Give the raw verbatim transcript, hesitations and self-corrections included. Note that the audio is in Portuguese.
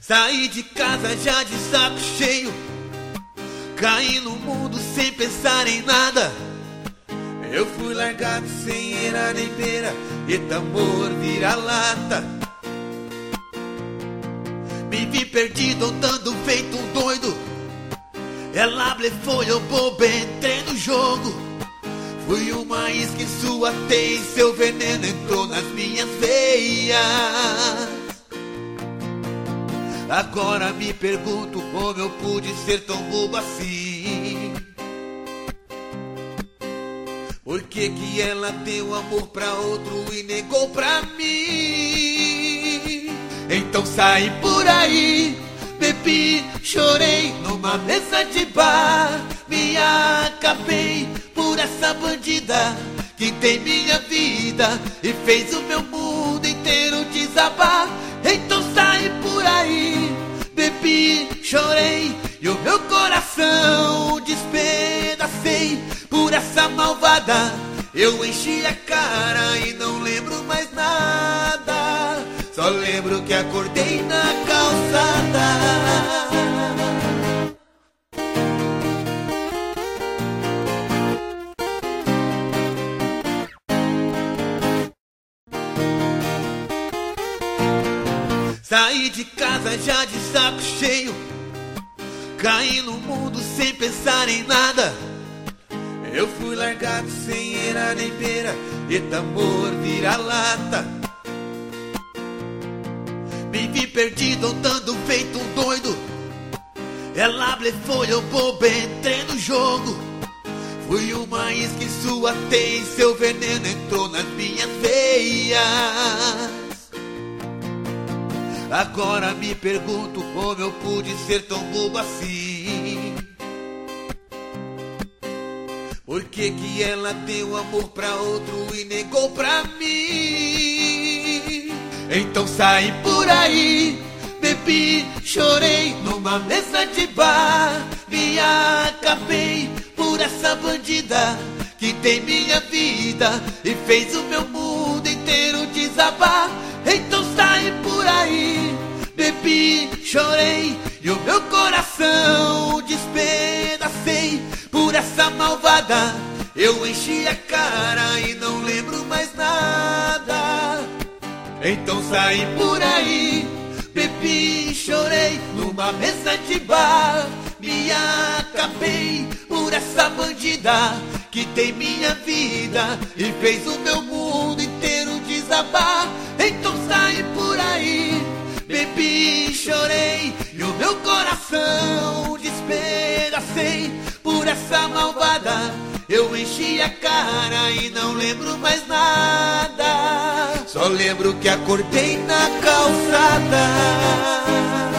Saí de casa já de saco cheio, caí no mundo sem pensar em nada. Eu fui largado sem era nem beira, e tambor vira-lata. Me vi perdido andando feito um doido. Ela blefou e eu bobo, entrei no jogo. Fui uma isca em sua teia, seu veneno entrou nas minhas veias. Agora me pergunto como eu pude ser tão bobo assim. Por que que ela deu amor pra outro e negou pra mim? Então saí por aí, bebi, chorei numa mesa de bar. Me acabei por essa bandida que tem minha vida e fez o meu mundo inteiro desabar. Então saí por aí, bebi, chorei e o meu coração despedacei. Por essa malvada eu enchi a cara e não lembro mais nada. Só lembro que acordei na calçada. Saí de casa já de saco cheio, caí no mundo sem pensar em nada. Eu fui largado sem era nem beira, e tambor vira-lata. Me vi perdido andando feito um doido. Ela blefou e eu bobo, entrei no jogo. Fui uma isca em sua teia, seu veneno entrou nas minhas veias. Agora me pergunto como eu pude ser tão bobo assim. Por que que ela deu amor pra outro e negou pra mim? Então saí por aí, bebi, chorei numa mesa de bar. Me acabei por essa bandida que tem minha vida e fez o meu mundo inteiro desabar. Então saí por aí, bebi, chorei e o meu coração despedacei. Por essa malvada eu enchi a cara e não lembro mais nada. Então saí por aí, bebi, chorei numa mesa de bar. Me acabei por essa bandida que tem minha vida e fez o meu mundo inteiro desabar. Então saí por aí, bebi, chorei e o meu coração despedacei. Por essa malvada eu enchi a cara e não lembro mais nada. Só lembro que acordei na calçada.